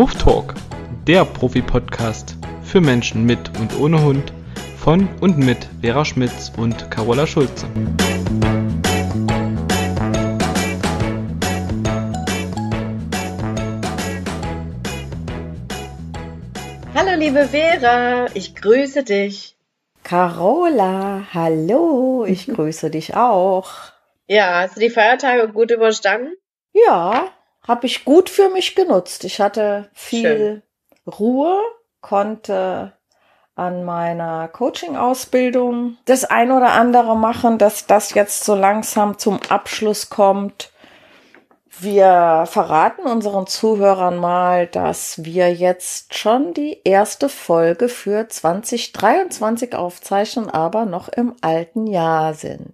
Huftalk, der Profi-Podcast für Menschen mit und ohne Hund von und mit Vera Schmitz und Carola Schulze. Hallo liebe Vera, ich grüße dich. Carola, hallo, ich grüße dich auch. Ja, hast du die Feiertage gut überstanden? Ja, habe ich gut für mich genutzt. Ich hatte viel Ruhe, konnte an meiner Coaching-Ausbildung das ein oder andere machen, dass das jetzt so langsam zum Abschluss kommt. Wir verraten unseren Zuhörern mal, dass wir jetzt schon die erste Folge für 2023 aufzeichnen, aber noch im alten Jahr sind.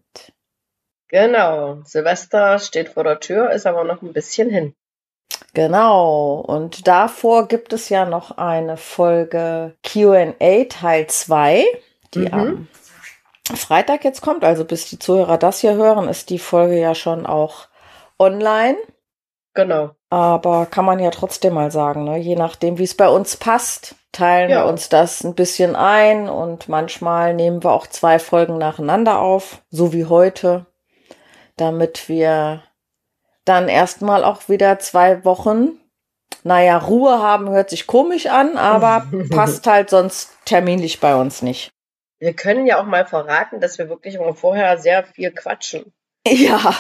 Genau, Silvester steht vor der Tür, ist aber noch ein bisschen hin. Genau, und davor gibt es ja noch eine Folge Q&A Teil 2, die am Freitag jetzt kommt. Also bis die Zuhörer das hier hören, ist die Folge ja schon auch online. Genau. Aber kann man ja trotzdem mal sagen, ne? Je nachdem, wie es bei uns passt, teilen wir uns das ein bisschen ein und manchmal nehmen wir auch 2 Folgen nacheinander auf, so wie heute, damit wir dann erstmal auch wieder 2 Wochen, Ruhe haben, hört sich komisch an, aber passt halt sonst terminlich bei uns nicht. Wir können ja auch mal verraten, dass wir wirklich immer vorher sehr viel quatschen. Ja.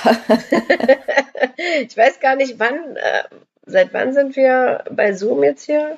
Ich weiß gar nicht, seit wann sind wir bei Zoom jetzt hier?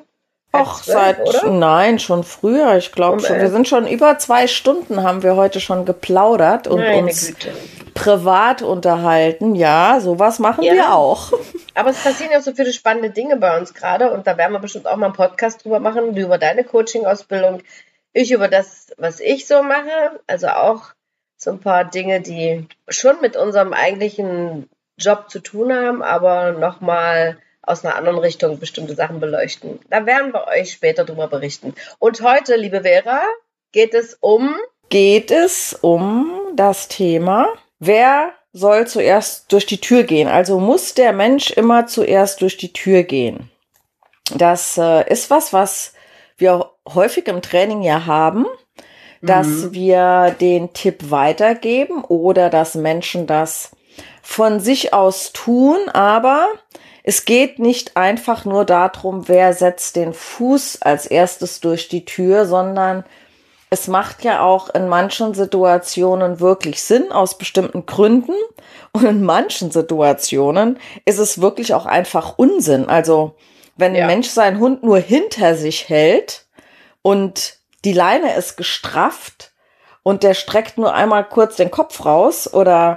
Nein, schon früher. Ich glaube schon, wir sind schon über 2 Stunden, haben wir heute schon geplaudert und uns privat unterhalten. Ja, sowas machen wir auch. Aber es passieren ja so viele spannende Dinge bei uns gerade und da werden wir bestimmt auch mal einen Podcast drüber machen, du über deine Coaching-Ausbildung, ich über das, was ich so mache, also auch so ein paar Dinge, die schon mit unserem eigentlichen Job zu tun haben, aber nochmal aus einer anderen Richtung bestimmte Sachen beleuchten. Da werden wir euch später drüber berichten. Und heute, liebe Vera, geht es um das Thema, wer soll zuerst durch die Tür gehen? Also muss der Mensch immer zuerst durch die Tür gehen? Das ist was wir häufig im Training ja haben, dass wir den Tipp weitergeben oder dass Menschen das von sich aus tun, aber es geht nicht einfach nur darum, wer setzt den Fuß als erstes durch die Tür, sondern es macht ja auch in manchen Situationen wirklich Sinn aus bestimmten Gründen und in manchen Situationen ist es wirklich auch einfach Unsinn. Also wenn ein Mensch seinen Hund nur hinter sich hält und die Leine ist gestrafft und der streckt nur einmal kurz den Kopf raus oder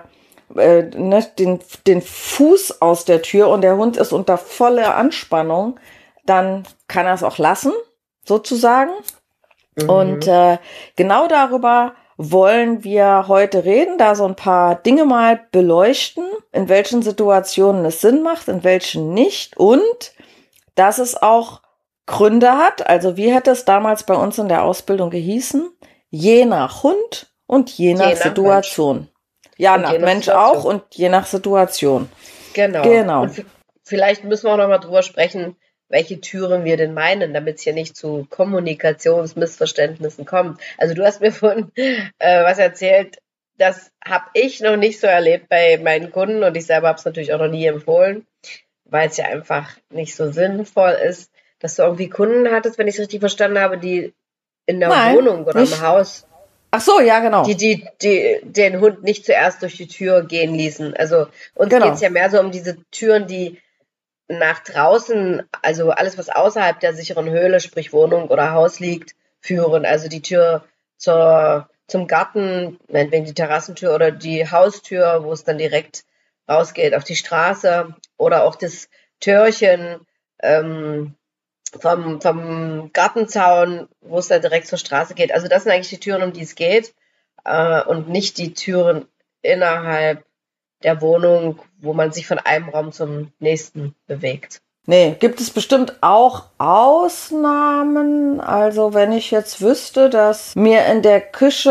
den Fuß aus der Tür und der Hund ist unter voller Anspannung, dann kann er es auch lassen, sozusagen. Und genau darüber wollen wir heute reden, da so ein paar Dinge mal beleuchten, in welchen Situationen es Sinn macht, in welchen nicht und dass es auch Gründe hat. Also wie hätte es damals bei uns in der Ausbildung gehießen? Je nach Hund und je nach Situation. Mensch. Ja, nach Mensch auch und je nach Situation. Genau. Und vielleicht müssen wir auch noch mal drüber sprechen, welche Türen wir denn meinen, damit es hier nicht zu Kommunikationsmissverständnissen kommt. Also du hast mir vorhin was erzählt, das habe ich noch nicht so erlebt bei meinen Kunden und ich selber habe es natürlich auch noch nie empfohlen, weil es ja einfach nicht so sinnvoll ist, dass du irgendwie Kunden hattest, wenn ich es richtig verstanden habe, die in der Wohnung oder im Haus Ach so, ja, genau. Die den Hund nicht zuerst durch die Tür gehen ließen. Also uns geht es ja mehr so um diese Türen, die nach draußen, also alles, was außerhalb der sicheren Höhle, sprich Wohnung oder Haus liegt, führen. Also die Tür zum Garten, meinetwegen die Terrassentür oder die Haustür, wo es dann direkt rausgeht auf die Straße oder auch das Türchen vom Gartenzaun, wo es dann direkt zur Straße geht. Also das sind eigentlich die Türen, um die es geht und nicht die Türen innerhalb der Wohnung, wo man sich von einem Raum zum nächsten bewegt. Nee, gibt es bestimmt auch Ausnahmen. Also wenn ich jetzt wüsste, dass mir in der Küche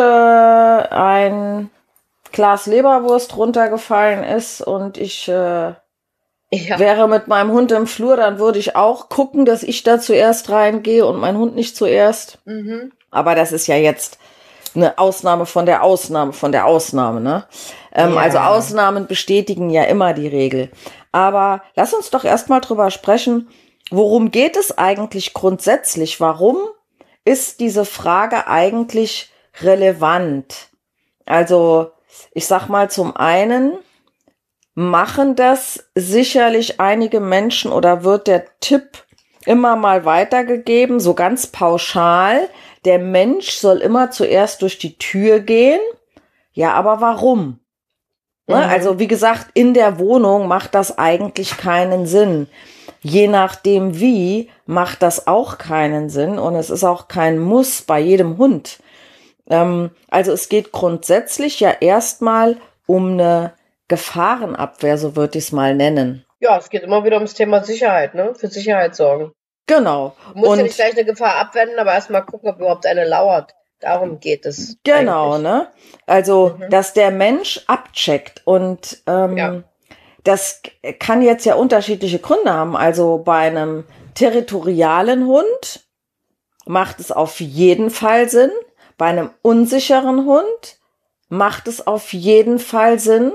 ein Glas Leberwurst runtergefallen ist und ich Ja. Wäre mit meinem Hund im Flur, dann würde ich auch gucken, dass ich da zuerst reingehe und mein Hund nicht zuerst. Mhm. Aber das ist ja jetzt eine Ausnahme von der Ausnahme von der Ausnahme, ne? Ja. Also Ausnahmen bestätigen ja immer die Regel. Aber lass uns doch erstmal drüber sprechen, worum geht es eigentlich grundsätzlich? Warum ist diese Frage eigentlich relevant? Also, ich sag mal, zum einen machen das sicherlich einige Menschen oder wird der Tipp immer mal weitergegeben, so ganz pauschal. Der Mensch soll immer zuerst durch die Tür gehen. Ja, aber warum? Ne? Also wie gesagt, in der Wohnung macht das eigentlich keinen Sinn. Je nachdem wie, macht das auch keinen Sinn. Und es ist auch kein Muss bei jedem Hund. Also es geht grundsätzlich ja erstmal um eine Gefahrenabwehr, so würde ich es mal nennen. Ja, es geht immer wieder ums Thema Sicherheit, ne? Für Sicherheit sorgen. Genau. Du musst ja nicht gleich eine Gefahr abwenden, aber erstmal gucken, ob überhaupt eine lauert. Darum geht es. Genau, eigentlich. ne? Also, dass der Mensch abcheckt und Ja. das kann jetzt ja unterschiedliche Gründe haben. Also bei einem territorialen Hund macht es auf jeden Fall Sinn. Bei einem unsicheren Hund macht es auf jeden Fall Sinn,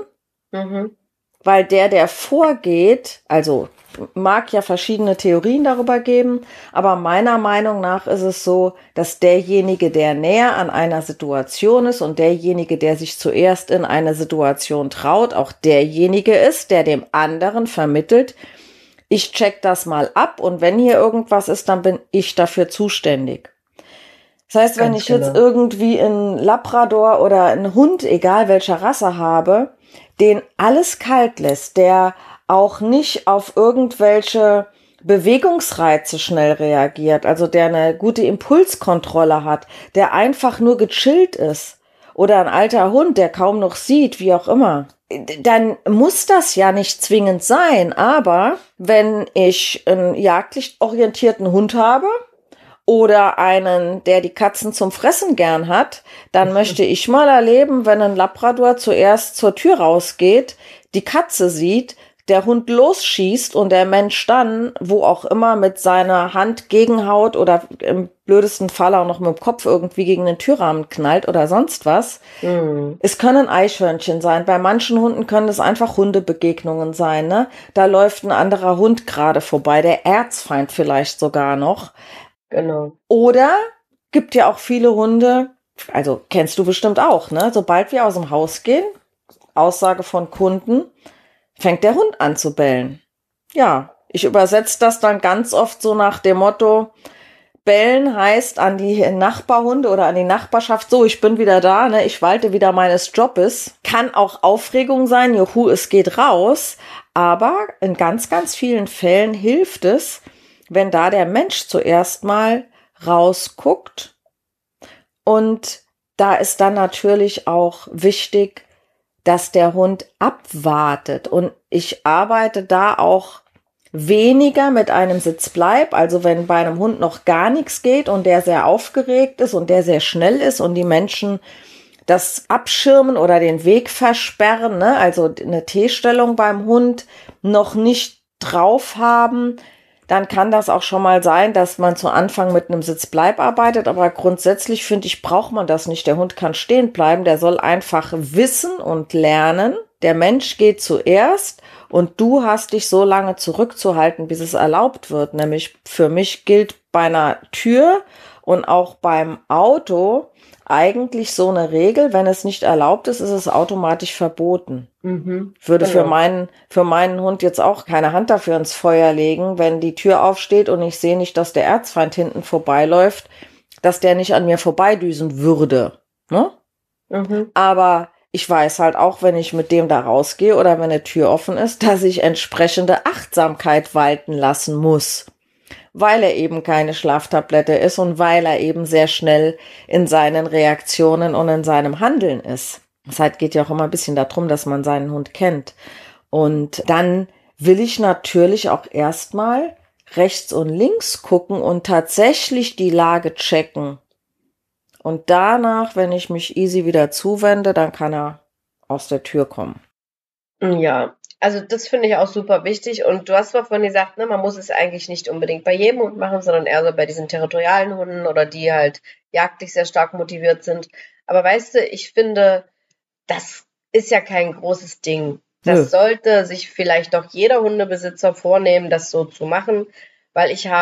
weil der vorgeht, also mag ja verschiedene Theorien darüber geben, aber meiner Meinung nach ist es so, dass derjenige, der näher an einer Situation ist und derjenige, der sich zuerst in eine Situation traut, auch derjenige ist, der dem anderen vermittelt, ich check das mal ab und wenn hier irgendwas ist, dann bin ich dafür zuständig. Das heißt, wenn ich jetzt irgendwie einen Labrador oder einen Hund, egal welcher Rasse habe, den alles kalt lässt, der auch nicht auf irgendwelche Bewegungsreize schnell reagiert, also der eine gute Impulskontrolle hat, der einfach nur gechillt ist oder ein alter Hund, der kaum noch sieht, wie auch immer, dann muss das ja nicht zwingend sein. Aber wenn ich einen jagdlich orientierten Hund habe oder einen, der die Katzen zum Fressen gern hat, dann möchte ich mal erleben, wenn ein Labrador zuerst zur Tür rausgeht, die Katze sieht, der Hund losschießt und der Mensch dann, wo auch immer, mit seiner Hand gegenhaut oder im blödesten Fall auch noch mit dem Kopf irgendwie gegen den Türrahmen knallt oder sonst was. Es können Eichhörnchen sein. Bei manchen Hunden können es einfach Hundebegegnungen sein, ne? Da läuft ein anderer Hund gerade vorbei, der Erzfeind vielleicht sogar noch. Genau. Oder gibt ja auch viele Hunde, also kennst du bestimmt auch, ne? Sobald wir aus dem Haus gehen, Aussage von Kunden, fängt der Hund an zu bellen. Ja, ich übersetze das dann ganz oft so nach dem Motto, bellen heißt an die Nachbarhunde oder an die Nachbarschaft, so, ich bin wieder da, ne? Ich walte wieder meines Jobes. Kann auch Aufregung sein, juhu, es geht raus. Aber in ganz, ganz vielen Fällen hilft es, wenn da der Mensch zuerst mal rausguckt. Und da ist dann natürlich auch wichtig, dass der Hund abwartet. Und ich arbeite da auch weniger mit einem Sitzbleib. Also wenn bei einem Hund noch gar nichts geht und der sehr aufgeregt ist und der sehr schnell ist und die Menschen das abschirmen oder den Weg versperren, ne? Also eine T-Stellung beim Hund noch nicht drauf haben, dann kann das auch schon mal sein, dass man zu Anfang mit einem Sitzbleib arbeitet. Aber grundsätzlich finde ich, braucht man das nicht. Der Hund kann stehen bleiben. Der soll einfach wissen und lernen. Der Mensch geht zuerst und du hast dich so lange zurückzuhalten, bis es erlaubt wird. Nämlich für mich gilt bei einer Tür und auch beim Auto eigentlich so eine Regel, wenn es nicht erlaubt ist, ist es automatisch verboten. Ich würde für meinen Hund jetzt auch keine Hand dafür ins Feuer legen, wenn die Tür aufsteht und ich sehe nicht, dass der Erzfeind hinten vorbeiläuft, dass der nicht an mir vorbeidüsen würde. Ne? Aber ich weiß halt auch, wenn ich mit dem da rausgehe oder wenn eine Tür offen ist, dass ich entsprechende Achtsamkeit walten lassen muss. Weil er eben keine Schlaftablette ist und weil er eben sehr schnell in seinen Reaktionen und in seinem Handeln ist. Es halt geht ja auch immer ein bisschen darum, dass man seinen Hund kennt. Und dann will ich natürlich auch erstmal rechts und links gucken und tatsächlich die Lage checken. Und danach, wenn ich mich easy wieder zuwende, dann kann er aus der Tür kommen. Ja, Also das finde ich auch super wichtig. Und du hast zwar vorhin gesagt, ne, man muss es eigentlich nicht unbedingt bei jedem Hund machen, sondern eher so bei diesen territorialen Hunden oder die halt jagdlich sehr stark motiviert sind. Aber weißt du, ich finde, das ist ja kein großes Ding. Das sollte sich vielleicht doch jeder Hundebesitzer vornehmen, das so zu machen, weil ich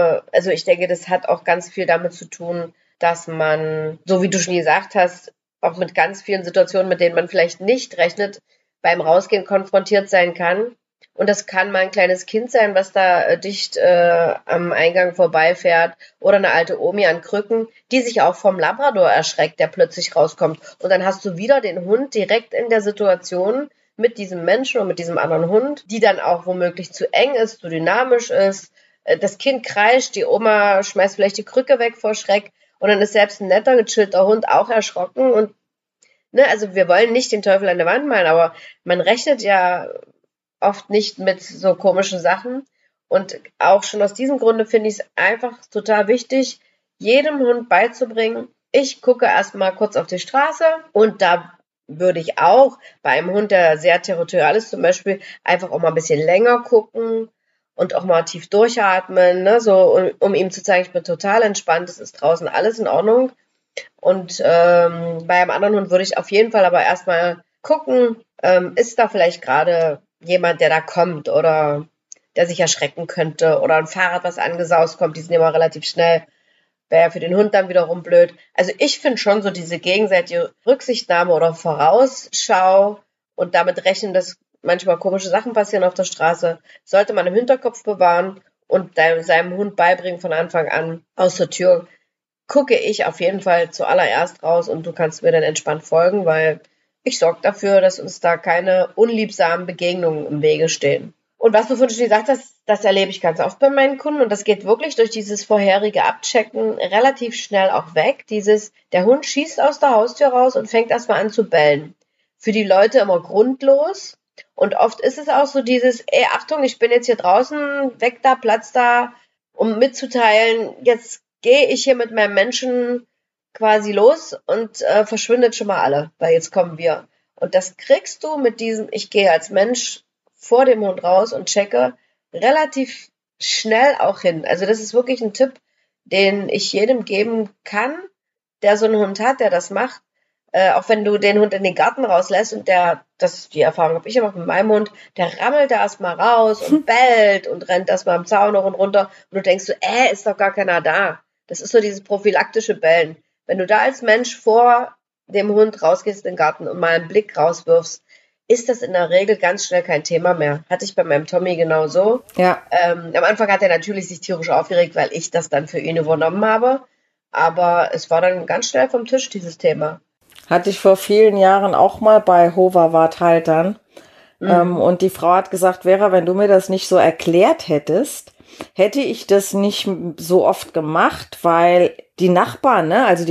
denke, das hat auch ganz viel damit zu tun, dass man, so wie du schon gesagt hast, auch mit ganz vielen Situationen, mit denen man vielleicht nicht rechnet, beim Rausgehen konfrontiert sein kann. Und das kann mal ein kleines Kind sein, was da dicht am Eingang vorbeifährt, oder eine alte Omi an Krücken, die sich auch vom Labrador erschreckt, der plötzlich rauskommt. Und dann hast du wieder den Hund direkt in der Situation mit diesem Menschen und mit diesem anderen Hund, die dann auch womöglich zu eng ist, zu dynamisch ist. Das Kind kreischt, die Oma schmeißt vielleicht die Krücke weg vor Schreck und dann ist selbst ein netter, gechillter Hund auch erschrocken. Und also wir wollen nicht den Teufel an der Wand malen, aber man rechnet ja oft nicht mit so komischen Sachen. Und auch schon aus diesem Grunde finde ich es einfach total wichtig, jedem Hund beizubringen, ich gucke erstmal kurz auf die Straße und da würde ich auch bei einem Hund, der sehr territorial ist zum Beispiel, einfach auch mal ein bisschen länger gucken und auch mal tief durchatmen, ne, so um ihm zu zeigen, ich bin total entspannt, es ist draußen alles in Ordnung. Und bei einem anderen Hund würde ich auf jeden Fall aber erstmal gucken, ist da vielleicht gerade jemand, der da kommt oder der sich erschrecken könnte oder ein Fahrrad, was angesaust kommt, die sind immer relativ schnell, wäre ja für den Hund dann wiederum blöd. Also ich finde schon so diese gegenseitige Rücksichtnahme oder Vorausschau und damit rechnen, dass manchmal komische Sachen passieren auf der Straße, sollte man im Hinterkopf bewahren und seinem Hund beibringen von Anfang an aus der Tür, gucke ich auf jeden Fall zuallererst raus und du kannst mir dann entspannt folgen, weil ich sorge dafür, dass uns da keine unliebsamen Begegnungen im Wege stehen. Und was du vorhin schon gesagt hast, das erlebe ich ganz oft bei meinen Kunden und das geht wirklich durch dieses vorherige Abchecken relativ schnell auch weg. Der Hund schießt aus der Haustür raus und fängt erstmal an zu bellen. Für die Leute immer grundlos und oft ist es auch so dieses, ey, Achtung, ich bin jetzt hier draußen, weg da, Platz da, um mitzuteilen, jetzt gehe ich hier mit meinem Menschen quasi los und verschwindet schon mal alle, weil jetzt kommen wir. Und das kriegst du mit diesem, ich gehe als Mensch vor dem Hund raus und checke relativ schnell auch hin. Also das ist wirklich ein Tipp, den ich jedem geben kann, der so einen Hund hat, der das macht. Auch wenn du den Hund in den Garten rauslässt und die Erfahrung habe ich immer mit meinem Hund, der rammelt da erstmal raus und bellt und rennt erstmal am Zaun hoch und runter und du denkst so, ist doch gar keiner da. Das ist so dieses prophylaktische Bellen. Wenn du da als Mensch vor dem Hund rausgehst in den Garten und mal einen Blick rauswirfst, ist das in der Regel ganz schnell kein Thema mehr. Hatte ich bei meinem Tommy genauso. Ja. Am Anfang hat er natürlich sich tierisch aufgeregt, weil ich das dann für ihn übernommen habe. Aber es war dann ganz schnell vom Tisch, dieses Thema. Hatte ich vor vielen Jahren auch mal bei Hoverwart-Haltern. Und die Frau hat gesagt, Vera, wenn du mir das nicht so erklärt hättest, hätte ich das nicht so oft gemacht, weil die Nachbarn,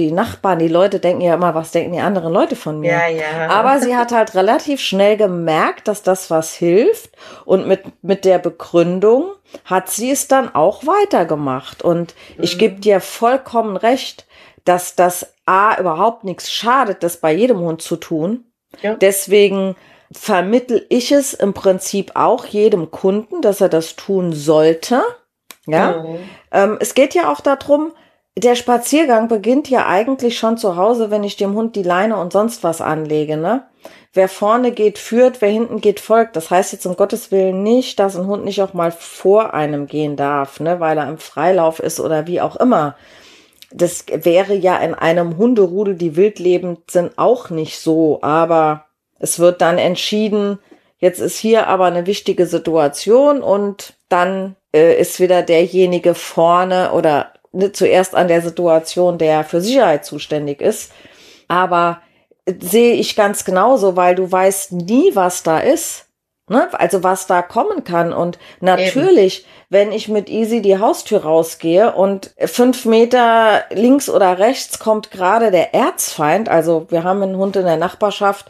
die Leute denken ja immer, was denken die anderen Leute von mir? Ja, ja. Aber sie hat halt relativ schnell gemerkt, dass das was hilft und mit der Begründung hat sie es dann auch weitergemacht. Und ich gebe dir vollkommen recht, dass das überhaupt nichts schadet, das bei jedem Hund zu tun. Ja. Deswegen vermittel ich es im Prinzip auch jedem Kunden, dass er das tun sollte. Ja, es geht ja auch darum, der Spaziergang beginnt ja eigentlich schon zu Hause, wenn ich dem Hund die Leine und sonst was anlege, ne? Wer vorne geht, führt, wer hinten geht, folgt. Das heißt jetzt um Gottes Willen nicht, dass ein Hund nicht auch mal vor einem gehen darf, ne, weil er im Freilauf ist oder wie auch immer. Das wäre ja in einem Hunderudel, die wild lebend sind, auch nicht so, aber es wird dann entschieden, jetzt ist hier aber eine wichtige Situation und dann ist wieder derjenige vorne oder zuerst an der Situation, der für Sicherheit zuständig ist. Aber sehe ich ganz genauso, weil du weißt nie, was da ist, ne? Also was da kommen kann. Und natürlich, wenn ich mit Easy die Haustür rausgehe und 5 Meter links oder rechts kommt gerade der Erzfeind, also wir haben einen Hund in der Nachbarschaft,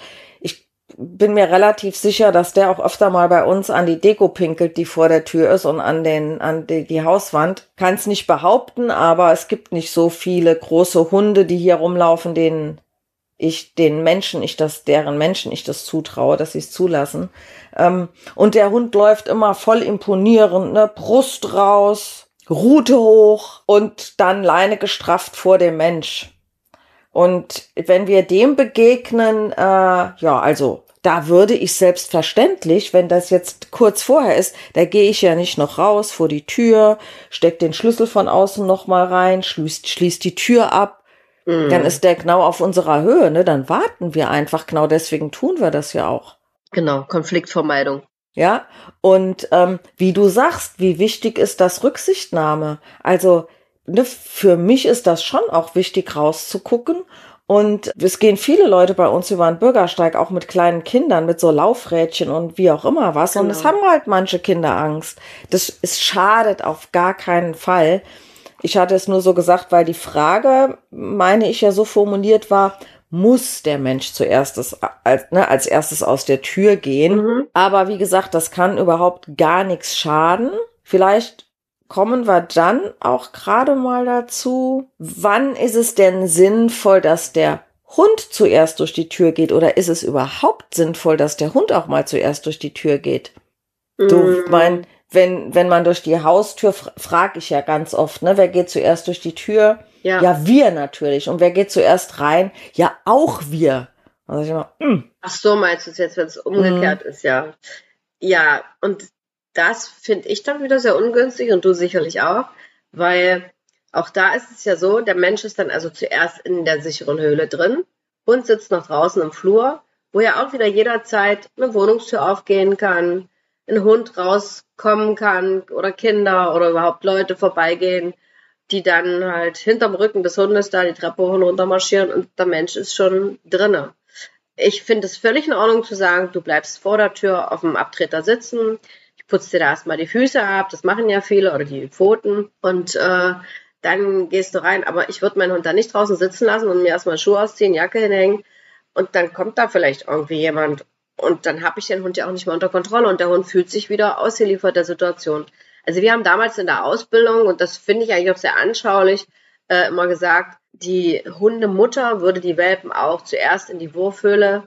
bin mir relativ sicher, dass der auch öfter mal bei uns an die Deko pinkelt, die vor der Tür ist und an die Hauswand. Kann es nicht behaupten, aber es gibt nicht so viele große Hunde, die hier rumlaufen, denen deren Menschen ich das zutraue, dass sie es zulassen. Und der Hund läuft immer voll imponierend, ne, Brust raus, Rute hoch und dann Leine gestrafft vor dem Mensch. Und wenn wir dem begegnen, also da würde ich selbstverständlich, wenn das jetzt kurz vorher ist, da gehe ich ja nicht noch raus vor die Tür, steck den Schlüssel von außen noch mal rein, schließ die Tür ab, dann ist der genau auf unserer Höhe, ne? Dann warten wir einfach, genau deswegen tun wir das ja auch. Genau, Konfliktvermeidung. Ja, und wie du sagst, wie wichtig ist das Rücksichtnahme? Also ne, für mich ist das schon auch wichtig, rauszugucken. Und es gehen viele Leute bei uns über den Bürgersteig, auch mit kleinen Kindern, mit so Laufrädchen und wie auch immer was. Genau. Und es haben halt manche Kinder Angst. Es schadet auf gar keinen Fall. Ich hatte es nur so gesagt, weil die Frage, meine ich ja so formuliert war, muss der Mensch als erstes aus der Tür gehen. Mhm. Aber wie gesagt, das kann überhaupt gar nichts schaden. Vielleicht kommen wir dann auch gerade mal dazu, wann ist es denn sinnvoll, dass der Hund zuerst durch die Tür geht, oder ist es überhaupt sinnvoll, dass der Hund auch mal zuerst durch die Tür geht? Wenn man durch die Haustür, frage ich ja ganz oft, ne, wer geht zuerst durch die Tür? Ja, wir natürlich. Und wer geht zuerst rein? Ja, auch wir. Also ich immer, Ach so, meinst du es jetzt, wenn es umgekehrt ist, ja. Ja, und das finde ich dann wieder sehr ungünstig und du sicherlich auch, weil auch da ist es ja so, der Mensch ist dann also zuerst in der sicheren Höhle drin, Hund sitzt noch draußen im Flur, wo ja auch wieder jederzeit eine Wohnungstür aufgehen kann, ein Hund rauskommen kann oder Kinder oder überhaupt Leute vorbeigehen, die dann halt hinterm Rücken des Hundes da die Treppe hoch und runter marschieren und der Mensch ist schon drinne. Ich finde es völlig in Ordnung zu sagen, du bleibst vor der Tür auf dem Abtreter sitzen, ich putze dir da erstmal die Füße ab, das machen ja viele, oder die Pfoten und dann gehst du rein, aber ich würde meinen Hund da nicht draußen sitzen lassen und mir erstmal Schuhe ausziehen, Jacke hinhängen und dann kommt da vielleicht irgendwie jemand und dann habe ich den Hund ja auch nicht mehr unter Kontrolle und der Hund fühlt sich wieder ausgeliefert der Situation. Also wir haben damals in der Ausbildung, und das finde ich eigentlich auch sehr anschaulich, immer gesagt, die Hundemutter würde die Welpen auch zuerst in die Wurfhöhle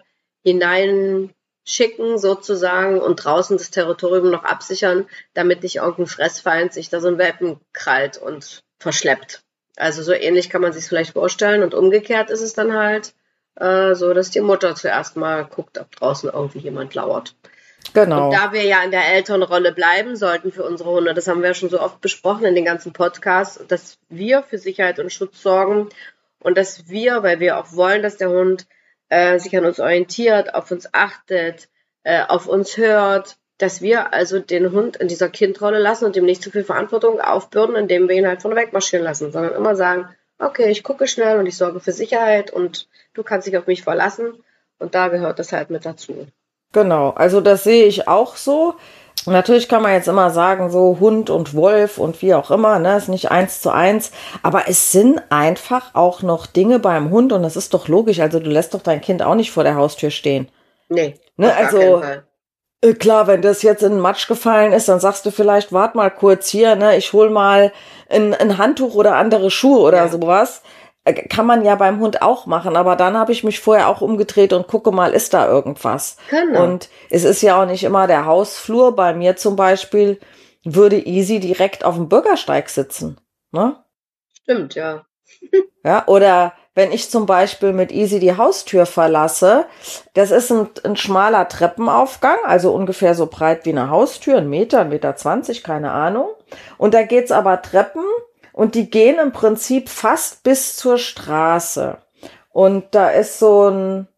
hineinschicken sozusagen und draußen das Territorium noch absichern, damit nicht irgendein Fressfeind sich da so ein Welpen krallt und verschleppt. Also so ähnlich kann man sich vielleicht vorstellen und umgekehrt ist es dann halt so, dass die Mutter zuerst mal guckt, ob draußen irgendwie jemand lauert. Genau. Und da wir ja in der Elternrolle bleiben sollten für unsere Hunde, das haben wir ja schon so oft besprochen in den ganzen Podcasts, dass wir für Sicherheit und Schutz sorgen und dass wir, weil wir auch wollen, dass der Hund sich an uns orientiert, auf uns achtet, auf uns hört, dass wir also den Hund in dieser Kindrolle lassen und ihm nicht zu viel Verantwortung aufbürden, indem wir ihn halt von weg marschieren lassen, sondern immer sagen, okay, ich gucke schnell und ich sorge für Sicherheit und du kannst dich auf mich verlassen und da gehört das halt mit dazu. Genau, also das sehe ich auch so. Natürlich kann man jetzt immer sagen, so Hund und Wolf und wie auch immer, ne, ist nicht 1:1, aber es sind einfach auch noch Dinge beim Hund und das ist doch logisch, also du lässt doch dein Kind auch nicht vor der Haustür stehen. Nee, ne, also klar, wenn das jetzt in den Matsch gefallen ist, dann sagst du vielleicht, wart mal kurz hier, ne, ich hol mal ein Handtuch oder andere Schuhe oder sowas. Kann man ja beim Hund auch machen, aber dann habe ich mich vorher auch umgedreht und gucke mal, ist da irgendwas? Genau. Und es ist ja auch nicht immer der Hausflur. Bei mir zum Beispiel würde Easy direkt auf dem Bürgersteig sitzen. Ne? Stimmt, ja. Ja, oder wenn ich zum Beispiel mit Easy die Haustür verlasse, das ist ein schmaler Treppenaufgang, also ungefähr so breit wie eine Haustür, 1 Meter, 1,20 Meter, keine Ahnung. Und da geht's aber Treppen, und die gehen im Prinzip fast bis zur Straße. Und da ist so ein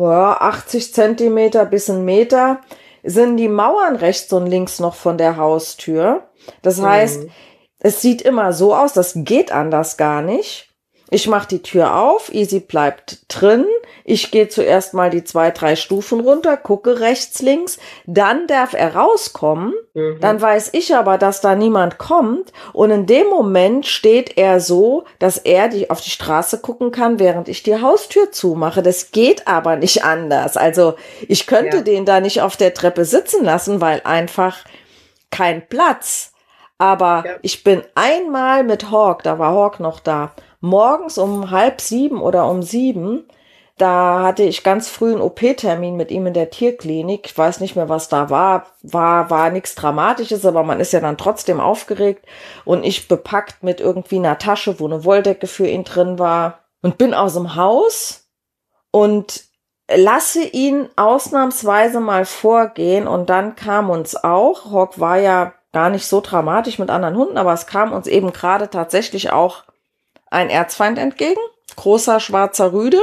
80 Zentimeter bis 1 Meter, sind die Mauern rechts und links noch von der Haustür. Das heißt, es sieht immer so aus, das geht anders gar nicht. Ich mache die Tür auf, Easy bleibt drin. Ich gehe zuerst mal die 2, 3 Stufen runter, gucke rechts, links. Dann darf er rauskommen. Dann weiß ich aber, dass da niemand kommt. Und in dem Moment steht er so, dass er auf die Straße gucken kann, während ich die Haustür zumache. Das geht aber nicht anders. Also ich könnte den da nicht auf der Treppe sitzen lassen, weil einfach kein Platz. Aber ich bin einmal mit Hawk, da war Hawk noch da, morgens um 6:30 oder um 7, da hatte ich ganz früh einen OP-Termin mit ihm in der Tierklinik. Ich weiß nicht mehr, was da war. War nichts Dramatisches, aber man ist ja dann trotzdem aufgeregt. Und ich bepackt mit irgendwie einer Tasche, wo eine Wolldecke für ihn drin war. Und bin aus dem Haus und lasse ihn ausnahmsweise mal vorgehen. Und dann kam uns auch, Hawk war ja gar nicht so dramatisch mit anderen Hunden, aber es kam uns eben gerade tatsächlich auch ein Erzfeind entgegen. Großer schwarzer Rüde.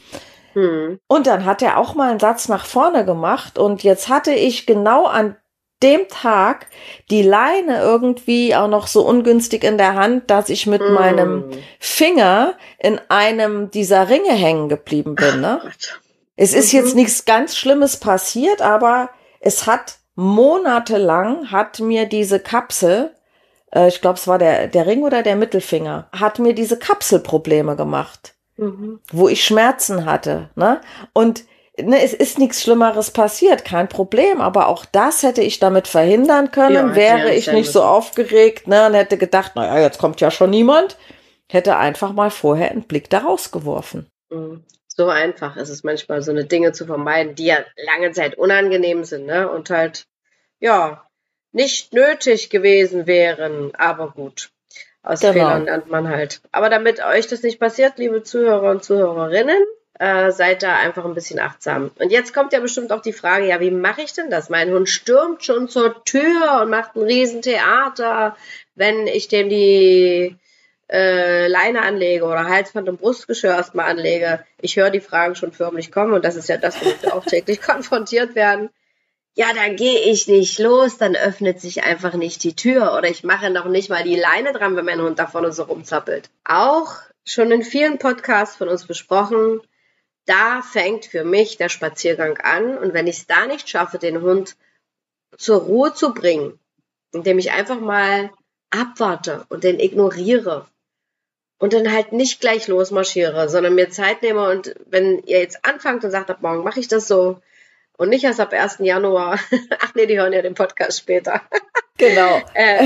Und dann hat er auch mal einen Satz nach vorne gemacht und jetzt hatte ich genau an dem Tag die Leine irgendwie auch noch so ungünstig in der Hand, dass ich mit meinem Finger in einem dieser Ringe hängen geblieben bin. Ne? Es ist jetzt nichts ganz Schlimmes passiert, aber es hat monatelang, hat mir diese Kapsel, ich glaube es war der Ring oder der Mittelfinger, hat mir diese Kapsel Probleme gemacht. Wo ich Schmerzen hatte, ne? Und es ist nichts Schlimmeres passiert, kein Problem, aber auch das hätte ich damit verhindern können, wäre ich nicht so aufgeregt, ne? Und hätte gedacht, naja, jetzt kommt ja schon niemand, hätte einfach mal vorher einen Blick da rausgeworfen. So einfach ist es manchmal, so eine Dinge zu vermeiden, die ja lange Zeit unangenehm sind, ne? Und halt, ja, nicht nötig gewesen wären, aber gut. Aus Fehlern lernt man halt. Aber damit euch das nicht passiert, liebe Zuhörer und Zuhörerinnen, seid da einfach ein bisschen achtsam. Und jetzt kommt ja bestimmt auch die Frage, ja, wie mache ich denn das? Mein Hund stürmt schon zur Tür und macht ein Riesentheater, wenn ich dem die Leine anlege oder Halsband und Brustgeschirr erstmal anlege. Ich höre die Fragen schon förmlich kommen und das ist ja das, womit wir auch täglich konfrontiert werden. Ja, dann gehe ich nicht los, dann öffnet sich einfach nicht die Tür oder ich mache noch nicht mal die Leine dran, wenn mein Hund da vorne so rumzappelt. Auch schon in vielen Podcasts von uns besprochen, da fängt für mich der Spaziergang an und wenn ich es da nicht schaffe, den Hund zur Ruhe zu bringen, indem ich einfach mal abwarte und den ignoriere und dann halt nicht gleich losmarschiere, sondern mir Zeit nehme und wenn ihr jetzt anfangt und sagt, ab morgen mache ich das so, und nicht erst ab 1. Januar. Ach nee, die hören ja den Podcast später. Genau.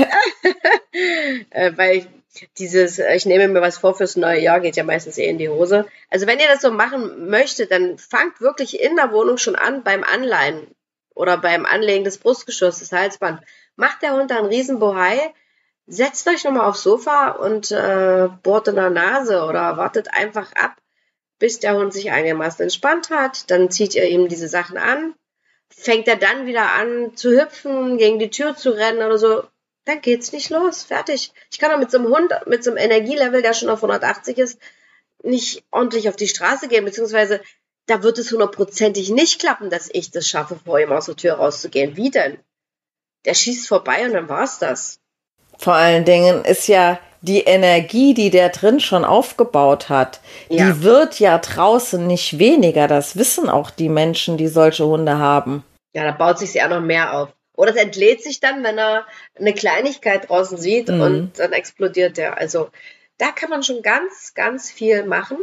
Weil ich nehme mir was vor fürs neue Jahr, geht ja meistens in die Hose. Also wenn ihr das so machen möchtet, dann fangt wirklich in der Wohnung schon an beim Anleihen oder beim Anlegen des Brustgeschirrs, des Halsband. Macht der Hund da einen riesen Bohai, setzt euch nochmal aufs Sofa und bohrt in der Nase oder wartet einfach ab, bis der Hund sich einigermaßen entspannt hat, dann zieht ihr ihm diese Sachen an, fängt er dann wieder an zu hüpfen, gegen die Tür zu rennen oder so, dann geht's nicht los, fertig. Ich kann doch mit so einem Hund, mit so einem Energielevel, der schon auf 180 ist, nicht ordentlich auf die Straße gehen, beziehungsweise da wird es 100%ig nicht klappen, dass ich das schaffe, vor ihm aus der Tür rauszugehen. Wie denn? Der schießt vorbei und dann war's das. Vor allen Dingen ist ja die Energie, die der drin schon aufgebaut hat, die wird ja draußen nicht weniger. Das wissen auch die Menschen, die solche Hunde haben. Ja, da baut sich eher noch mehr auf. Oder es entlädt sich dann, wenn er eine Kleinigkeit draußen sieht und dann explodiert der. Also da kann man schon ganz, ganz viel machen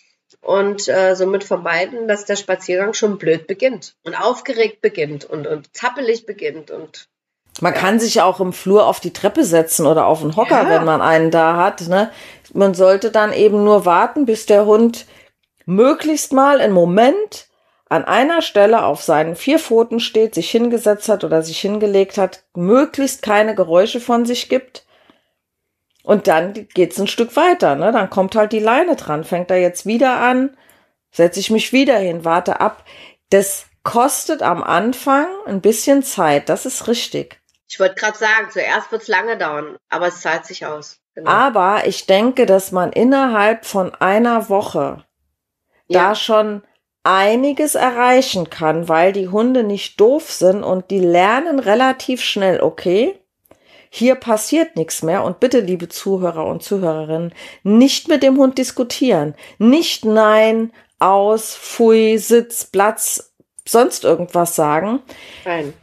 und somit vermeiden, dass der Spaziergang schon blöd beginnt und aufgeregt beginnt und zappelig beginnt und man kann sich auch im Flur auf die Treppe setzen oder auf einen Hocker, wenn man einen da hat. Ne? Man sollte dann eben nur warten, bis der Hund möglichst mal einen Moment an einer Stelle auf seinen 4 Pfoten steht, sich hingesetzt hat oder sich hingelegt hat, möglichst keine Geräusche von sich gibt. Und dann geht's ein Stück weiter. Ne? Dann kommt halt die Leine dran, fängt er jetzt wieder an, setze ich mich wieder hin, warte ab. Das kostet am Anfang ein bisschen Zeit, das ist richtig. Ich wollte gerade sagen, zuerst wird es lange dauern, aber es zahlt sich aus. Genau. Aber ich denke, dass man innerhalb von einer Woche da schon einiges erreichen kann, weil die Hunde nicht doof sind und die lernen relativ schnell, okay, hier passiert nichts mehr und bitte, liebe Zuhörer und Zuhörerinnen, nicht mit dem Hund diskutieren. Nicht nein, aus, pfui, Sitz, Platz, sonst irgendwas sagen. Nein.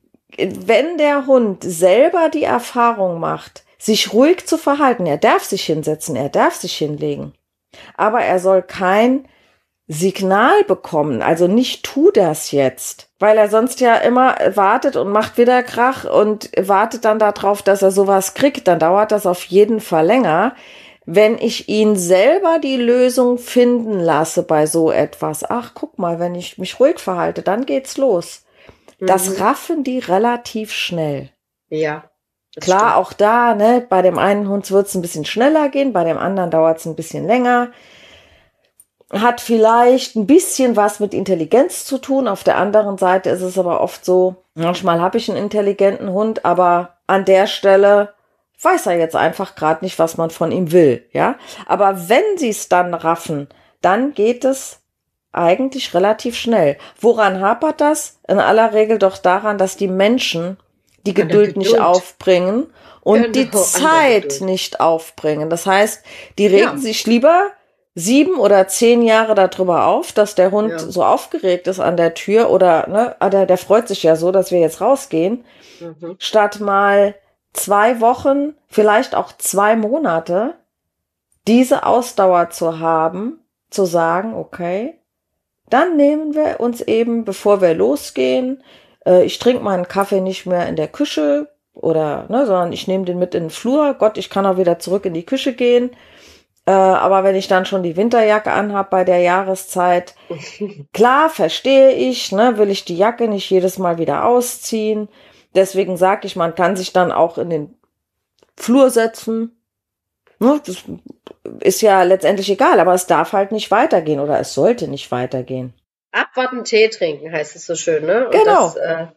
Wenn der Hund selber die Erfahrung macht, sich ruhig zu verhalten, er darf sich hinsetzen, er darf sich hinlegen, aber er soll kein Signal bekommen, also nicht tu das jetzt, weil er sonst ja immer wartet und macht wieder Krach und wartet dann darauf, dass er sowas kriegt, dann dauert das auf jeden Fall länger. wenn ich ihn selber die Lösung finden lasse bei so etwas, ach, guck mal, wenn ich mich ruhig verhalte, dann geht's los. Das raffen die relativ schnell. Ja. Klar, stimmt. auch da, ne, bei dem einen Hund wird es ein bisschen schneller gehen, bei dem anderen dauert es ein bisschen länger. Hat vielleicht ein bisschen was mit Intelligenz zu tun. Auf der anderen Seite ist es aber oft so, manchmal habe ich einen intelligenten Hund, aber an der Stelle weiß er jetzt einfach gerade nicht, was man von ihm will, ja. Aber wenn sie es dann raffen, dann geht es eigentlich relativ schnell. Woran hapert das? In aller Regel doch daran, dass die Menschen die Geduld nicht aufbringen und die Zeit nicht aufbringen. Das heißt, die regen sich lieber 7 oder 10 Jahre darüber auf, dass der Hund so aufgeregt ist an der Tür oder ne, der freut sich ja so, dass wir jetzt rausgehen, statt mal 2 Wochen, vielleicht auch 2 Monate, diese Ausdauer zu haben, zu sagen, okay, dann nehmen wir uns eben, bevor wir losgehen, ich trinke meinen Kaffee nicht mehr in der Küche oder, ne, sondern ich nehme den mit in den Flur. Gott, ich kann auch wieder zurück in die Küche gehen. Aber wenn ich dann schon die Winterjacke anhab bei der Jahreszeit, klar, verstehe ich, ne, will ich die Jacke nicht jedes Mal wieder ausziehen. Deswegen sage ich, man kann sich dann auch in den Flur setzen. Ne, das ist ja letztendlich egal, aber es darf halt nicht weitergehen oder es sollte nicht weitergehen. Abwarten, Tee trinken, heißt es so schön, ne? Und genau.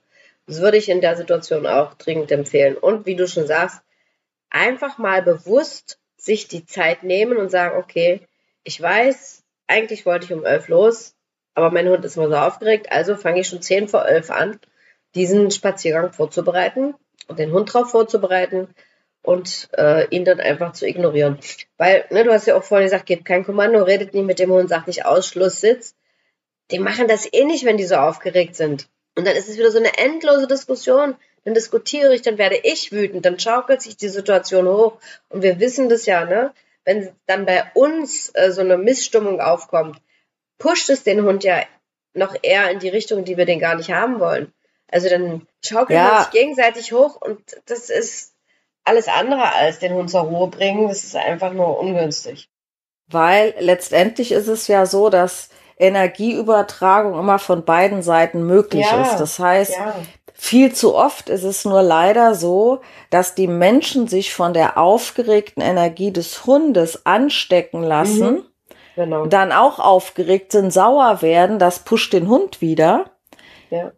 Das würde ich in der Situation auch dringend empfehlen. Und wie du schon sagst, einfach mal bewusst sich die Zeit nehmen und sagen, okay, ich weiß, eigentlich wollte ich um 11 los, aber mein Hund ist immer so aufgeregt, also fange ich schon 10 vor 11 an, diesen Spaziergang vorzubereiten und den Hund drauf vorzubereiten und ihn dann einfach zu ignorieren. Weil, ne, du hast ja auch vorhin gesagt, gebt kein Kommando, redet nicht mit dem Hund, sagt nicht aus, Schluss, Sitz. Die machen das eh nicht, wenn die so aufgeregt sind. Und dann ist es wieder so eine endlose Diskussion. Dann diskutiere ich, dann werde ich wütend, dann schaukelt sich die Situation hoch. Und wir wissen das ja, ne? Wenn dann bei uns so eine Missstimmung aufkommt, pusht es den Hund ja noch eher in die Richtung, die wir den gar nicht haben wollen. Also dann schaukelt man sich gegenseitig hoch und das ist alles andere als den Hund zur Ruhe bringen. Das ist einfach nur ungünstig. Weil letztendlich ist es ja so, dass Energieübertragung immer von beiden Seiten möglich ist. Das heißt, viel zu oft ist es nur leider so, dass die Menschen sich von der aufgeregten Energie des Hundes anstecken lassen, dann auch aufgeregt sind, sauer werden, das pusht den Hund wieder. Ja.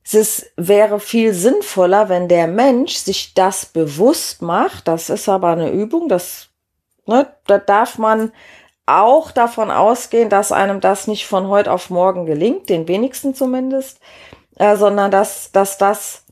Es wäre viel sinnvoller, wenn der Mensch sich das bewusst macht. Das ist aber eine Übung, da darf man auch davon ausgehen, dass einem das nicht von heute auf morgen gelingt, den wenigsten zumindest, sondern dass das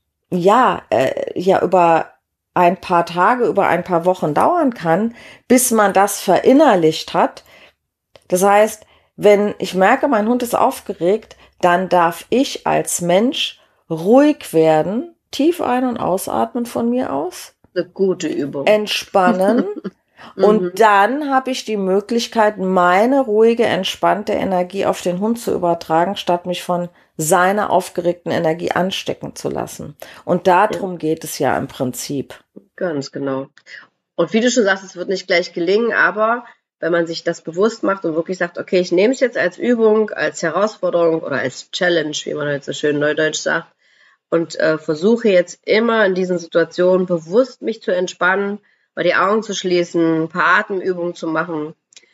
ja über ein paar Tage, über ein paar Wochen dauern kann, bis man das verinnerlicht hat. Das heißt, wenn ich merke, mein Hund ist aufgeregt, dann darf ich als Mensch ruhig werden, tief ein- und ausatmen von mir aus. Eine gute Übung. Entspannen. Und dann habe ich die Möglichkeit, meine ruhige, entspannte Energie auf den Hund zu übertragen, statt mich von seiner aufgeregten Energie anstecken zu lassen. Und darum geht es ja im Prinzip. Ganz genau. Und wie du schon sagst, es wird nicht gleich gelingen, aber wenn man sich das bewusst macht und wirklich sagt, okay, ich nehme es jetzt als Übung, als Herausforderung oder als Challenge, wie man halt so schön neudeutsch sagt, und versuche jetzt immer in diesen Situationen bewusst mich zu entspannen, mal die Augen zu schließen, ein paar Atemübungen zu machen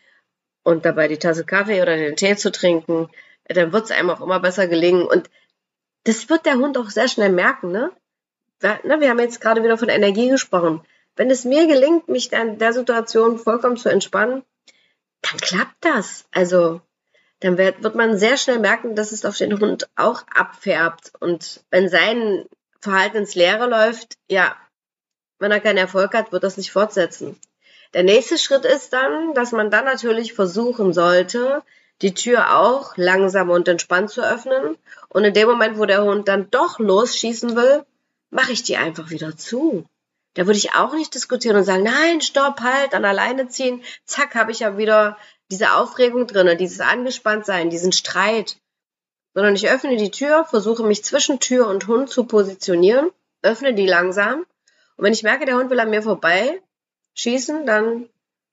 und dabei die Tasse Kaffee oder den Tee zu trinken, dann wird es einem auch immer besser gelingen. Und das wird der Hund auch sehr schnell merken, ne? Wir haben jetzt gerade wieder von Energie gesprochen. Wenn es mir gelingt, mich dann in der Situation vollkommen zu entspannen, dann klappt das. Also dann wird man sehr schnell merken, dass es auf den Hund auch abfärbt. Und wenn sein Verhalten ins Leere läuft, ja, wenn er keinen Erfolg hat, wird das nicht fortsetzen. Der nächste Schritt ist dann, dass man dann natürlich versuchen sollte, die Tür auch langsam und entspannt zu öffnen. Und in dem Moment, wo der Hund dann doch losschießen will, mache ich die einfach wieder zu. Da würde ich auch nicht diskutieren und sagen, nein, stopp, halt, an alleine ziehen. Zack, habe ich ja wieder diese Aufregung drin, dieses Angespanntsein, diesen Streit. Sondern ich öffne die Tür, versuche mich zwischen Tür und Hund zu positionieren, öffne die langsam. Und wenn ich merke, der Hund will an mir vorbei schießen, dann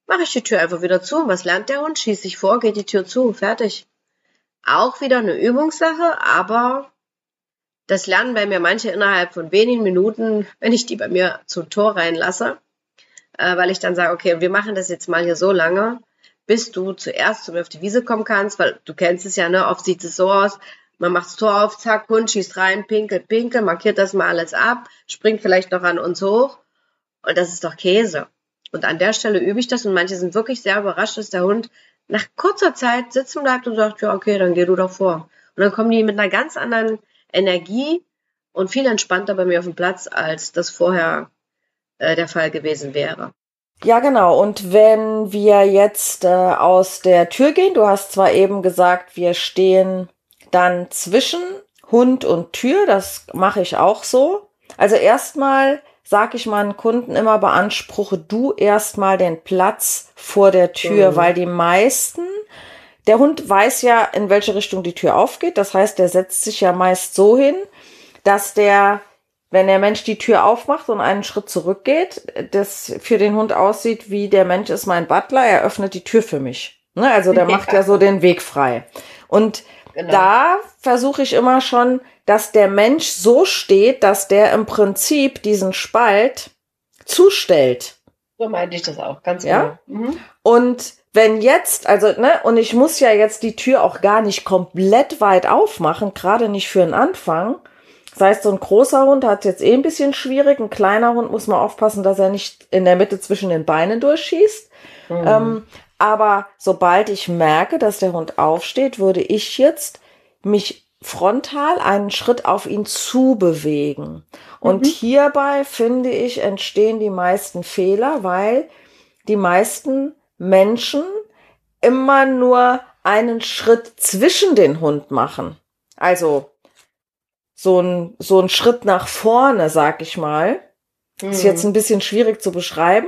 mache ich die Tür einfach wieder zu. Was lernt der Hund? Schießt sich vor, geht die Tür zu, fertig. Auch wieder eine Übungssache, aber das lernen bei mir manche innerhalb von wenigen Minuten, wenn ich die bei mir zum Tor reinlasse, weil ich dann sage, okay, wir machen das jetzt mal hier so lange, bis du zuerst zu mir auf die Wiese kommen kannst, weil du kennst es ja, ne? Oft sieht es so aus, man macht das Tor auf, zack, Hund schießt rein, pinkelt, markiert das mal alles ab, springt vielleicht noch an uns hoch und das ist doch Käse. Und an der Stelle übe ich das und manche sind wirklich sehr überrascht, dass der Hund nach kurzer Zeit sitzen bleibt und sagt, ja, okay, dann geh du doch vor. Und dann kommen die mit einer ganz anderen Energie und viel entspannter bei mir auf dem Platz, als das vorher der Fall gewesen wäre. Ja, genau. Und wenn wir jetzt aus der Tür gehen, du hast zwar eben gesagt, wir stehen dann zwischen Hund und Tür, das mache ich auch so. Also erstmal sage ich meinen Kunden immer, beanspruche du erstmal den Platz vor der Tür, weil die meisten, der Hund weiß ja, in welche Richtung die Tür aufgeht. Das heißt, der setzt sich ja meist so hin, dass wenn der Mensch die Tür aufmacht und einen Schritt zurückgeht, das für den Hund aussieht, wie der Mensch ist mein Butler, er öffnet die Tür für mich. Ne? Also der macht ja so den Weg frei. Und da versuche ich immer schon, dass der Mensch so steht, dass der im Prinzip diesen Spalt zustellt. So meinte ich das auch, ganz genau. Mhm. Und wenn jetzt, und ich muss ja jetzt die Tür auch gar nicht komplett weit aufmachen, gerade nicht für den Anfang. Das heißt, so ein großer Hund hat jetzt ein bisschen schwierig, ein kleiner Hund muss man aufpassen, dass er nicht in der Mitte zwischen den Beinen durchschießt. Aber sobald ich merke, dass der Hund aufsteht, würde ich jetzt mich frontal einen Schritt auf ihn zu bewegen. Und hierbei, finde ich, entstehen die meisten Fehler, weil die meisten Menschen immer nur einen Schritt zwischen den Hund machen. Also so ein Schritt nach vorne, sag ich mal. Ist jetzt ein bisschen schwierig zu beschreiben.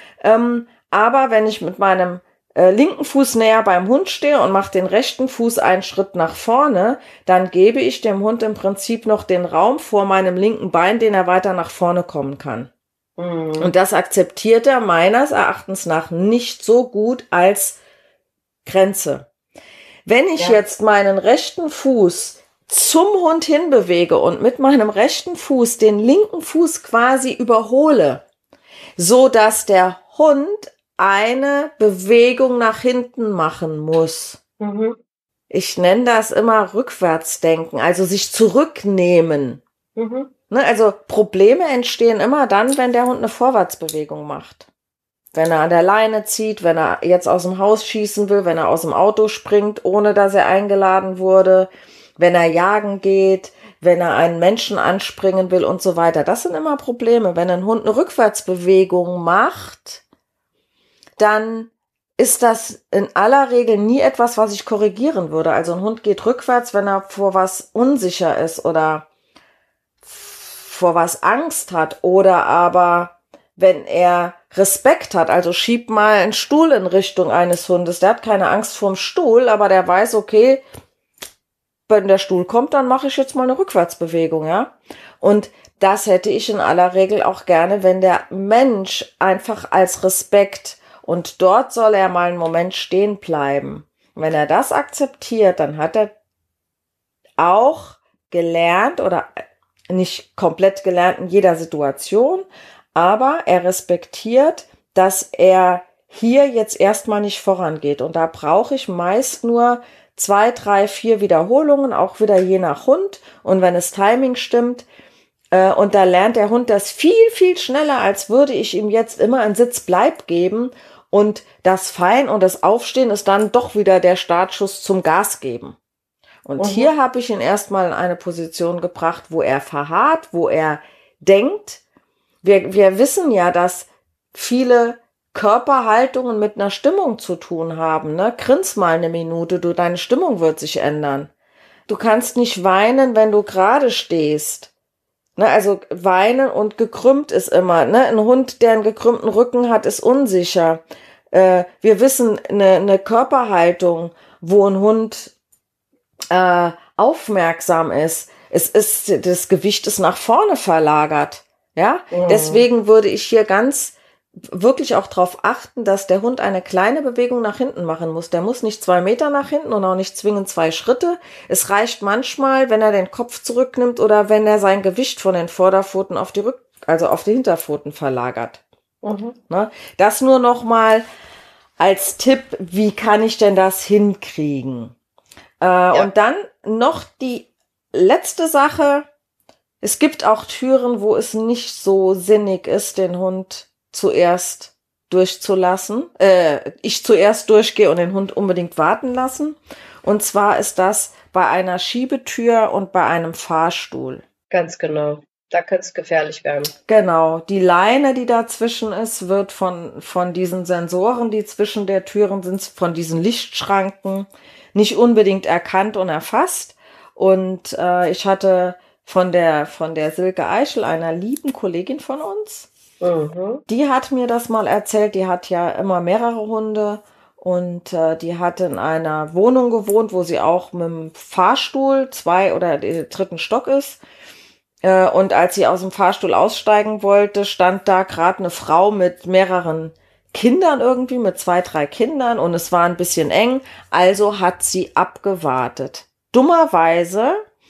Aber wenn ich mit meinem linken Fuß näher beim Hund stehe und mache den rechten Fuß einen Schritt nach vorne, dann gebe ich dem Hund im Prinzip noch den Raum vor meinem linken Bein, den er weiter nach vorne kommen kann. Und das akzeptiert er meines Erachtens nach nicht so gut als Grenze. Wenn ich jetzt meinen rechten Fuß zum Hund hinbewege und mit meinem rechten Fuß den linken Fuß quasi überhole, so dass der Hund eine Bewegung nach hinten machen muss. Ich nenne das immer Rückwärtsdenken, also sich zurücknehmen. Ne, also Probleme entstehen immer dann, wenn der Hund eine Vorwärtsbewegung macht. Wenn er an der Leine zieht, wenn er jetzt aus dem Haus schießen will, wenn er aus dem Auto springt, ohne dass er eingeladen wurde, wenn er jagen geht, wenn er einen Menschen anspringen will und so weiter. Das sind immer Probleme. Wenn ein Hund eine Rückwärtsbewegung macht, dann ist das in aller Regel nie etwas, was ich korrigieren würde. Also ein Hund geht rückwärts, wenn er vor was unsicher ist oder vor was Angst hat oder aber wenn er Respekt hat, also schieb mal einen Stuhl in Richtung eines Hundes. Der hat keine Angst vorm Stuhl, aber der weiß, okay, wenn der Stuhl kommt, dann mache ich jetzt mal eine Rückwärtsbewegung, ja. Und das hätte ich in aller Regel auch gerne, wenn der Mensch einfach als Respekt und dort soll er mal einen Moment stehen bleiben. Wenn er das akzeptiert, dann hat er auch gelernt oder nicht komplett gelernt in jeder Situation, aber er respektiert, dass er hier jetzt erstmal nicht vorangeht. Und da brauche ich meist nur 2, 3, 4 Wiederholungen, auch wieder je nach Hund. Und wenn das Timing stimmt, und da lernt der Hund das viel, viel schneller, als würde ich ihm jetzt immer einen Sitzbleib geben. Und das Fein und das Aufstehen ist dann doch wieder der Startschuss zum Gas geben. Und hier habe ich ihn erstmal in eine Position gebracht, wo er verharrt, wo er denkt. Wir wissen ja, dass viele Körperhaltungen mit einer Stimmung zu tun haben. Ne? Grins mal eine Minute, deine Stimmung wird sich ändern. Du kannst nicht weinen, wenn du gerade stehst. Ne? Also weinen und gekrümmt ist immer. Ne? Ein Hund, der einen gekrümmten Rücken hat, ist unsicher. Wir wissen, eine Körperhaltung, wo ein Hund aufmerksam ist. Das Gewicht ist nach vorne verlagert. Ja, deswegen würde ich hier ganz wirklich auch darauf achten, dass der Hund eine kleine Bewegung nach hinten machen muss. Der muss nicht 2 Meter nach hinten und auch nicht zwingend 2 Schritte. Es reicht manchmal, wenn er den Kopf zurücknimmt oder wenn er sein Gewicht von den Vorderpfoten auf die auf die Hinterpfoten verlagert. Ne? Das nur noch mal als Tipp, wie kann ich denn das hinkriegen? Und dann noch die letzte Sache. Es gibt auch Türen, wo es nicht so sinnig ist, den Hund zuerst durchzulassen. Ich zuerst durchgehe und den Hund unbedingt warten lassen. Und zwar ist das bei einer Schiebetür und bei einem Fahrstuhl. Ganz genau. Da könnte es gefährlich werden. Genau. Die Leine, die dazwischen ist, wird von diesen Sensoren, die zwischen der Türen sind, von diesen Lichtschranken nicht unbedingt erkannt und erfasst. Und ich hatte von der Silke Eichel, einer lieben Kollegin von uns, die hat mir das mal erzählt. Die hat ja immer mehrere Hunde und die hat in einer Wohnung gewohnt, wo sie auch mit dem Fahrstuhl 2 oder 3. Stock ist. Und als sie aus dem Fahrstuhl aussteigen wollte, stand da gerade eine Frau mit mehreren Kindern irgendwie, mit 2, 3 Kindern und es war ein bisschen eng. Also hat sie abgewartet. Dummerweise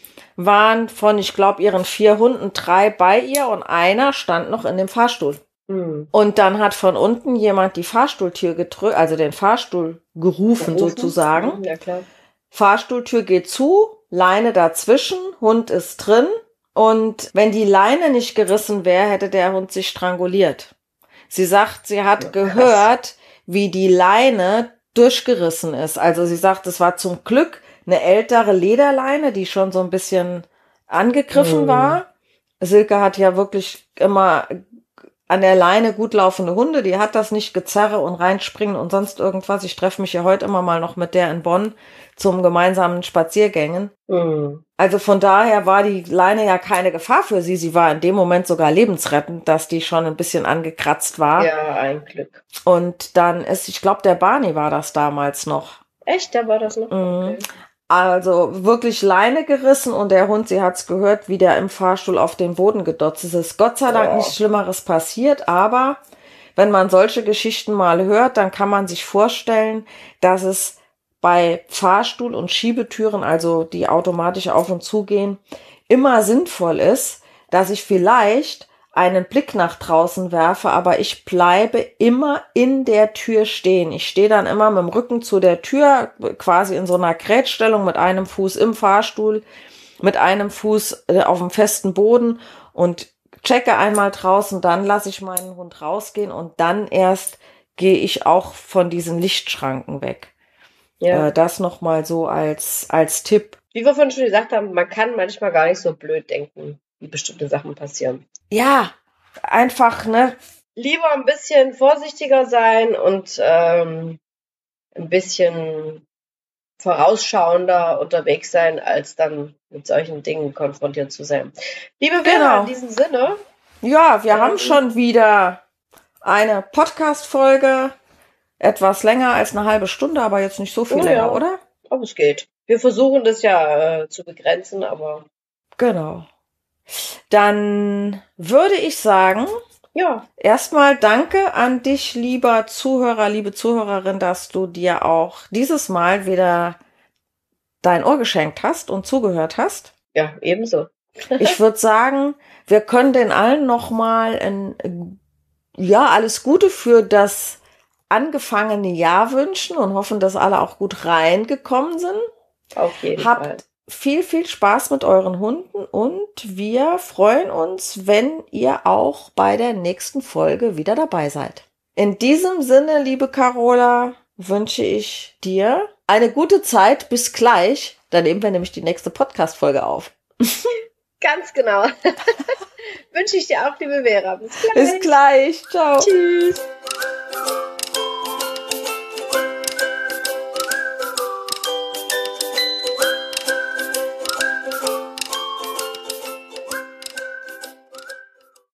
waren von, ich glaube, ihren 4 Hunden 3 bei ihr und einer stand noch in dem Fahrstuhl. Und dann hat von unten jemand die Fahrstuhltür gedrückt, also den Fahrstuhl gerufen sozusagen. Ja, klar. Fahrstuhltür geht zu, Leine dazwischen, Hund ist drin. Und wenn die Leine nicht gerissen wäre, hätte der Hund sich stranguliert. Sie sagt, sie hat gehört, wie die Leine durchgerissen ist. Also sie sagt, es war zum Glück eine ältere Lederleine, die schon so ein bisschen angegriffen war. Silke hat ja wirklich immer an der Leine gut laufende Hunde. Die hat das nicht gezerre und reinspringen und sonst irgendwas. Ich treffe mich ja heute immer mal noch mit der in Bonn zum gemeinsamen Spaziergängen. Also von daher war die Leine ja keine Gefahr für sie. Sie war in dem Moment sogar lebensrettend, dass die schon ein bisschen angekratzt war. Ja, ein Glück. Und dann ist, ich glaube, der Barney war das damals noch. Echt, da war das noch? Okay. Also wirklich Leine gerissen und der Hund, sie hat's gehört, wie der im Fahrstuhl auf den Boden gedotzt ist. Es ist Gott sei Dank nichts Schlimmeres passiert, aber wenn man solche Geschichten mal hört, dann kann man sich vorstellen, dass es bei Fahrstuhl- und Schiebetüren, also die automatisch auf und zu gehen, immer sinnvoll ist, dass ich vielleicht einen Blick nach draußen werfe, aber ich bleibe immer in der Tür stehen. Ich stehe dann immer mit dem Rücken zu der Tür, quasi in so einer Grätstellung mit einem Fuß im Fahrstuhl, mit einem Fuß auf dem festen Boden und checke einmal draußen, dann lasse ich meinen Hund rausgehen und dann erst gehe ich auch von diesen Lichtschranken weg. Ja. Das nochmal so als Tipp. Wie wir vorhin schon gesagt haben, man kann manchmal gar nicht so blöd denken, wie bestimmte Sachen passieren. Ja, einfach, ne? Lieber ein bisschen vorsichtiger sein und ein bisschen vorausschauender unterwegs sein, als dann mit solchen Dingen konfrontiert zu sein. Liebe Vera, in diesem Sinne. Ja, wir haben schon wieder eine Podcast-Folge. Etwas länger als eine halbe Stunde, aber jetzt nicht so viel länger, oder? Aber es geht. Wir versuchen das ja zu begrenzen, aber... Genau. Dann würde ich sagen, erstmal danke an dich, lieber Zuhörer, liebe Zuhörerin, dass du dir auch dieses Mal wieder dein Ohr geschenkt hast und zugehört hast. Ja, ebenso. Ich würde sagen, wir können den allen nochmal alles Gute für das angefangene Jahr wünschen und hoffen, dass alle auch gut reingekommen sind. Auf jeden Fall. Habt viel, viel Spaß mit euren Hunden und wir freuen uns, wenn ihr auch bei der nächsten Folge wieder dabei seid. In diesem Sinne, liebe Carola, wünsche ich dir eine gute Zeit. Bis gleich. Dann nehmen wir nämlich die nächste Podcast-Folge auf. Ganz genau. Wünsche ich dir auch, liebe Vera. Bis gleich. Bis gleich. Ciao. Tschüss.